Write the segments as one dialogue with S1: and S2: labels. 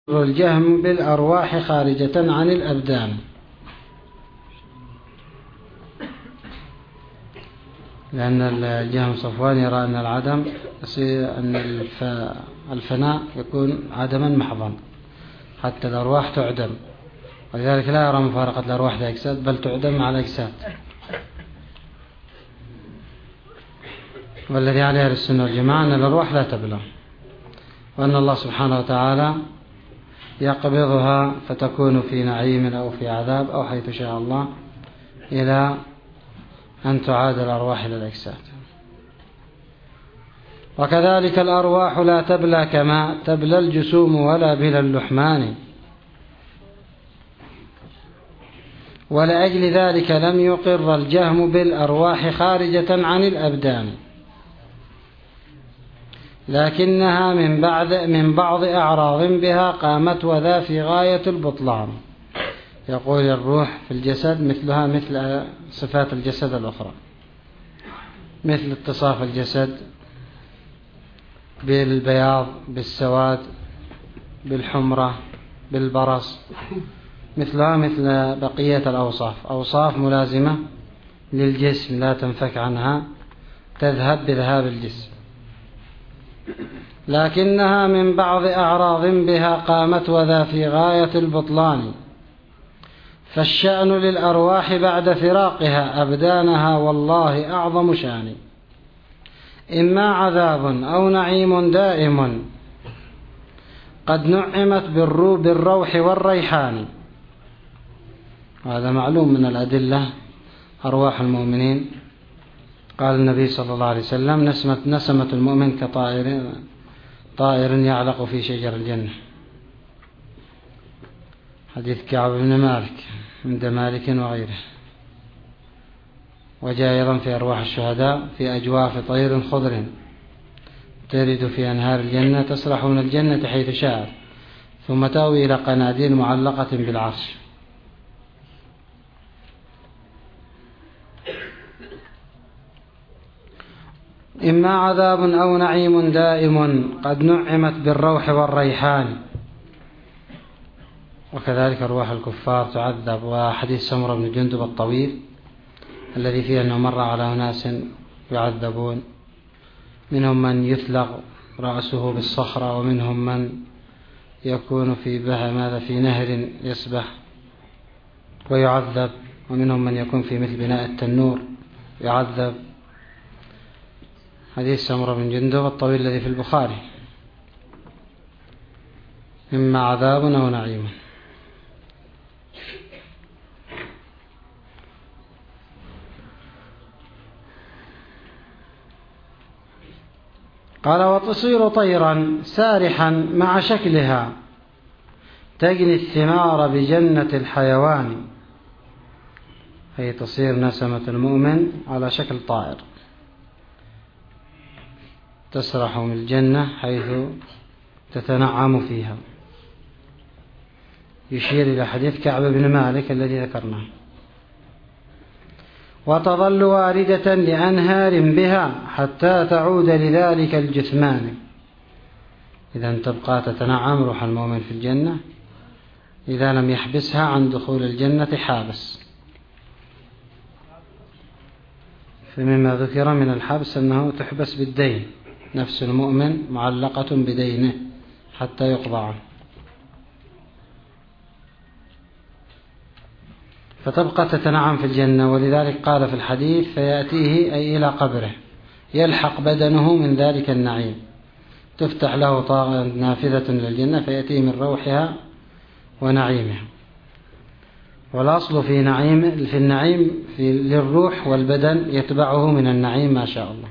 S1: الجهم بالأرواح خارجة عن الأبدان، لأن الجهم صفوان يرى أن العدم أن الفناء يكون عدما محضا حتى الأرواح تعدم، ولذلك لا يرى مفارقة الأرواح للأجساد بل تعدم على الأجساد. والذي عليه أهل السنة والجماعة أن الأرواح لا تبلى، وأن الله سبحانه وتعالى يقبضها فتكون في نعيم أو في عذاب أو حيث شاء الله إلى أن تعاد الأرواح إلى الأجساد. وكذلك الأرواح لا تبلى كما تبلى الجسوم ولا بلا اللحمان، ولأجل ذلك لم يقر الجهم بالأرواح خارجة عن الأبدان، لكنها من بعض أعراض بها قامت وذا في غاية البطلان. يقول الروح في الجسد مثلها مثل صفات الجسد الأخرى، مثل اتصاف الجسد بالبياض، بالسواد، بالحمرة، بالبرص، مثلها مثل بقية الأوصاف، أوصاف ملازمة للجسم لا تنفك عنها، تذهب بذهاب الجسم، لكنها من بعض أعراض بها قامت وذا في غاية البطلان. فالشأن للأرواح بعد فراقها أبدانها والله أعظم شان، إما عذاب أو نعيم دائم قد نعمت بالروح والريحان. وهذا معلوم من الأدلة. أرواح المؤمنين قال النبي صلى الله عليه وسلم نسمة المؤمن طائر يعلق في شجر الجنة، حديث كعب بن مالك عند مالك وغيره. وجاء أيضا في أرواح الشهداء في أجواف طير خضر ترد في أنهار الجنة تسرح من الجنة حيث شاءت ثم تأوي إلى قناديل معلقة بالعرش. إما عذاب أو نعيم دائم قد نعمت بالروح والريحان. وكذلك أرواح الكفار تعذب. وحديث سمرة بن جندب الطويل الذي فيه أنه مر على أناس يعذبون، منهم من يثلغ رأسه بالصخرة، ومنهم من يكون في نهر يسبح ويعذب، ومنهم من يكون في مثل بناء التنور يعذب. حديث سمرة بن جندب الطويل الذي في البخاري. إما عذاب أو نعيم. قال وتصير طيرا سارحا مع شكلها تجني الثمار بجنة الحيوان، أي تصير نسمة المؤمن على شكل طائر تسرح من الجنة حيث تتنعم فيها، يشير إلى حديث كعب بن مالك الذي ذكرناه. وتظل واردة لأنهار بها حتى تعود لذلك الجثمان. إذا تبقى تتنعم روح المؤمن في الجنة إذا لم يحبسها عن دخول الجنة حابس. فمما ذكر من الحبس أنه تحبس بالدين، نفس المؤمن معلقة بدينه حتى يقضى عنه، فتبقى تتنعم في الجنة. ولذلك قال في الحديث فيأتيه أي إلى قبره يلحق بدنه من ذلك النعيم، تفتح له طاقة نافذة للجنة فيأتيه من روحها ونعيمها. والأصل في النعيم للروح والبدن يتبعه من النعيم ما شاء الله،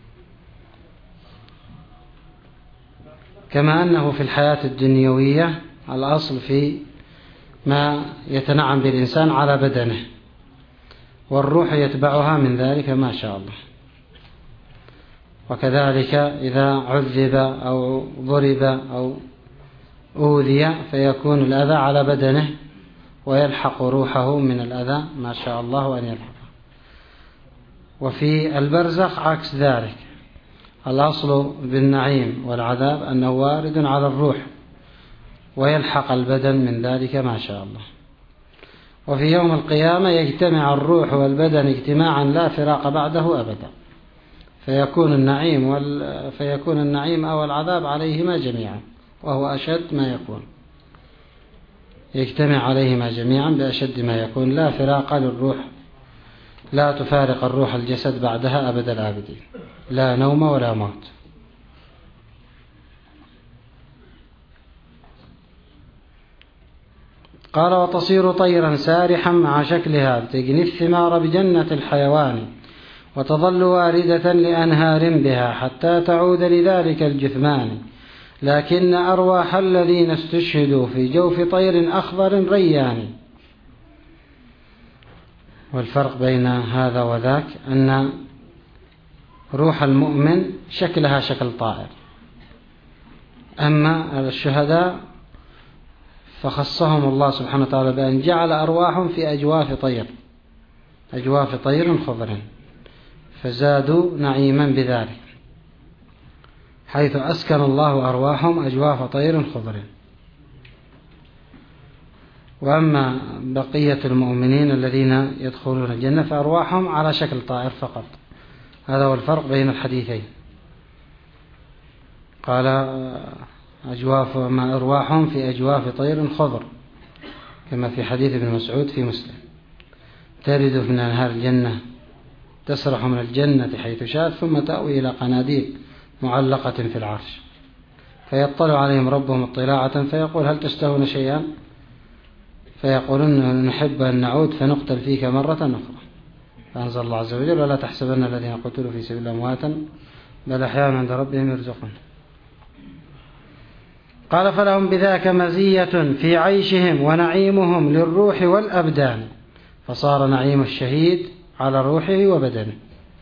S1: كما أنه في الحياة الدنيوية الأصل في ما يتنعم بالإنسان على بدنه، والروح يتبعها من ذلك ما شاء الله. وكذلك إذا عذب أو ضرب أو أوذي فيكون الأذى على بدنه ويلحق روحه من الأذى ما شاء الله أن يلحق. وفي البرزخ عكس ذلك، الأصل بالنعيم والعذاب أنه وارد على الروح ويلحق البدن من ذلك ما شاء الله. وفي يوم القيامة يجتمع الروح والبدن اجتماعا لا فراق بعده أبدا، فيكون النعيم أو العذاب عليهما جميعا، وهو أشد ما يكون، يجتمع عليهما جميعا بأشد ما يكون، لا فراق للروح، لا تفارق الروح الجسد بعدها أبد الآبدين، لا نوم ولا موت. قال وتصير طيرا سارحا مع شكلها تجني الثمار بجنة الحيوان، وتظل واردة لأنهار بها حتى تعود لذلك الجثمان، لكن أرواح الذين استشهدوا في جوف طير أخضر ريان. والفرق بين هذا وذاك أن روح المؤمن شكلها شكل طائر، أما الشهداء فخصهم الله سبحانه وتعالى بأن جعل أرواحهم في أجواف طير خضر، فزادوا نعيما بذلك، حيث أسكن الله أرواحهم أجواف طير خضر. وأما بقية المؤمنين الذين يدخلون الجنة فأرواحهم على شكل طائر فقط. هذا هو الفرق بين الحديثين. قال أرواحهم في أجواف طير خضر، كما في حديث ابن مسعود في مسلم: ترد من أنهار الجنة، تسرح من الجنة حيث شاءت، ثم تأوي إلى قناديل معلقة في العرش، فيطلع عليهم ربهم اطلاعة فيقول: هل تشتهون شيئا؟ فيقولون: نحب أن نعود فنقتل فيك مرة أخرى. فأنزل الله عز وجل: ولا تحسبن الذين قتلوا في سبيل الله أمواتا بل أحياء عند ربهم يرزقون. قال: فلهم بذاك مزية في عيشهم ونعيمهم للروح والأبدان، فصار نعيم الشهيد على روحه وبدنه،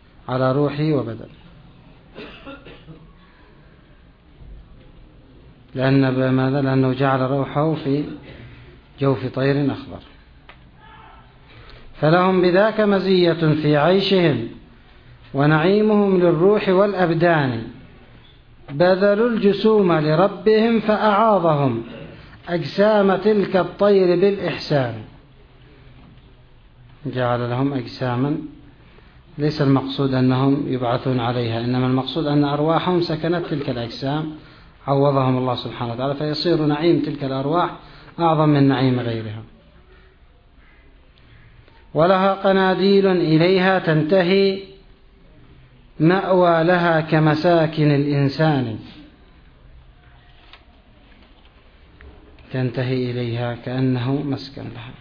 S1: لأنه جعل روحه في جوف طير أخضر. فلهم بذاك مزية في عيشهم ونعيمهم للروح والأبدان، بذلوا الجسوم لربهم فأعاضهم أجسام تلك الطير بالإحسان. جعل لهم أجساما، ليس المقصود أنهم يبعثون عليها، إنما المقصود أن أرواحهم سكنت تلك الأجسام، عوضهم الله سبحانه وتعالى، فيصير نعيم تلك الأرواح أعظم من نعيم غيرها. ولها قناديل إليها تنتهي، مأوى لها كمساكن الإنسان، تنتهي إليها كأنه مسكن لها.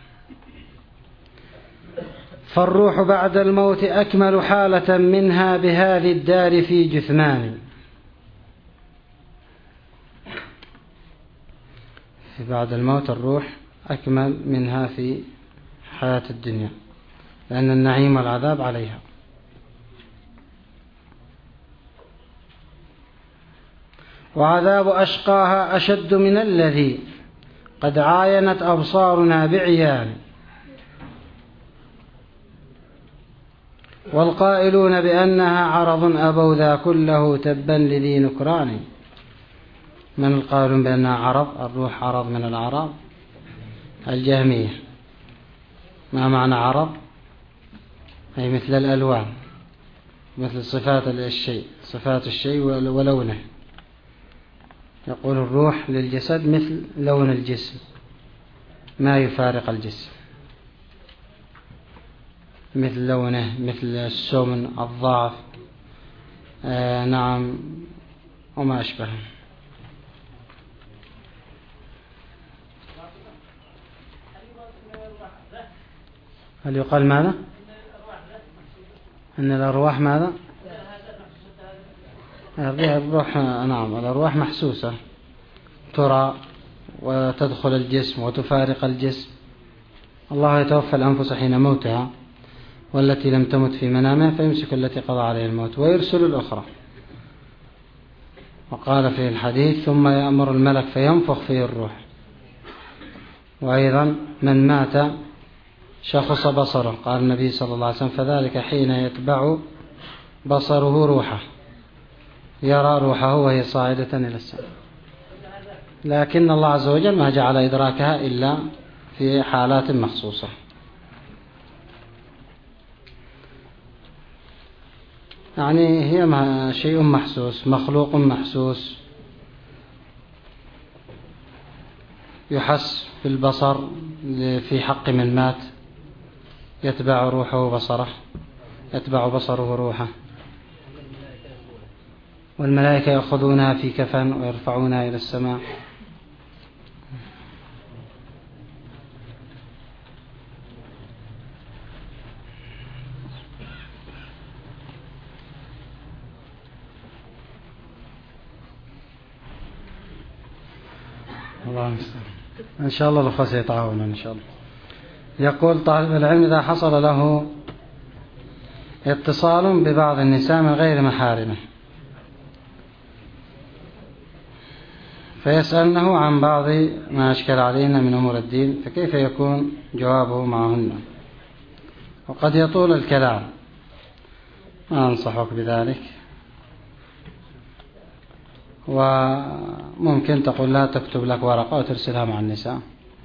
S1: فالروح بعد الموت أكمل حالة منها بهذه الدار في جثمان. بعد الموت الروح أكمل منها في حياة الدنيا، لأن النعيم والعذاب عليها. وعذاب أشقاها أشد من الذي قد عاينت أبصارنا بعيان، والقائلون بأنها عرض أبوا ذا كله تبا لذي نكران. من القائلون بأنها عرض؟ الروح عرض من الأعراض، الجهمية. ما معنى عرض؟ أي مثل الألوان، مثل صفات الشيء ولونه. يقول الروح للجسد مثل لون الجسم، ما يفارق الجسم، مثل لونه، مثل السمن، الضعف، نعم، وما أشبه. هل يقال ماذا؟ أن الأرواح ماذا؟ الروح، نعم، الأرواح محسوسة، ترى وتدخل الجسم وتفارق الجسم. الله يتوفى الأنفس حين موتها، والتي لم تمت في منامها فيمسك التي قضى عليها الموت ويرسل الأخرى. وقال في الحديث: ثم يأمر الملك فينفخ فيه الروح. وأيضا من مات شخص بصره، قال النبي صلى الله عليه وسلم: فذلك حين يتبع بصره روحه، يرى روحه وهي صاعدة إلى السماء. لكن الله عز وجل ما جعل إدراكها إلا في حالات مخصوصة. يعني هي شيء محسوس، مخلوق محسوس، يحس بالبصر في حق من مات، يتبع روحه بصره، يتبع بصره روحه، والملائكة يأخذونها في كفن ويرفعونها إلى السماء. الله المستعان. إن شاء الله الأخوة سيتعاونون إن شاء الله. يقول طالب العلم: إذا حصل له اتصال ببعض النساء من غير محارمه فيسألنه عن بعض ما أشكل علينا من أمور الدين، فكيف يكون جوابه معهن؟ وقد يطول الكلام، ما أنصحك بذلك. وممكن تقول لا تكتب لك ورقة وترسلها مع النساء،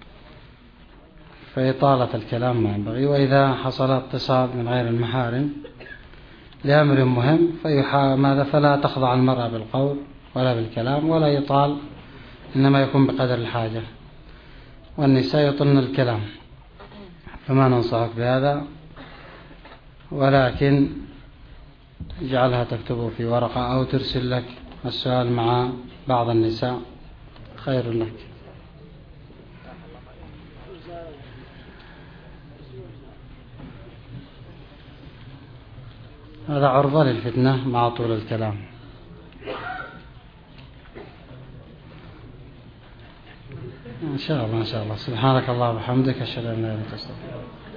S1: فإطالة الكلام ما ينبغي. وإذا حصل اتصال من غير المحارم لأمر مهم فلا تخضع المرأة بالقول ولا بالكلام ولا يطال، إنما يكون بقدر الحاجة، والنساء يطلن الكلام، فما ننصحك بهذا، ولكن اجعلها تكتبه في ورقة أو ترسل لك السؤال مع بعض النساء، خير لك. هذا عرضة للفتنة مع طول الكلام. إن شاء الله. سبحانك اللهم وبحمدك، أشهد أن لا إله إلا أنت، أستغفرك.